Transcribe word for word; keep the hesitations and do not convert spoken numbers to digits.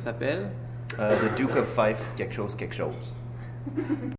s'appelle? Euh, The Duke of Fife, quelque chose, quelque chose.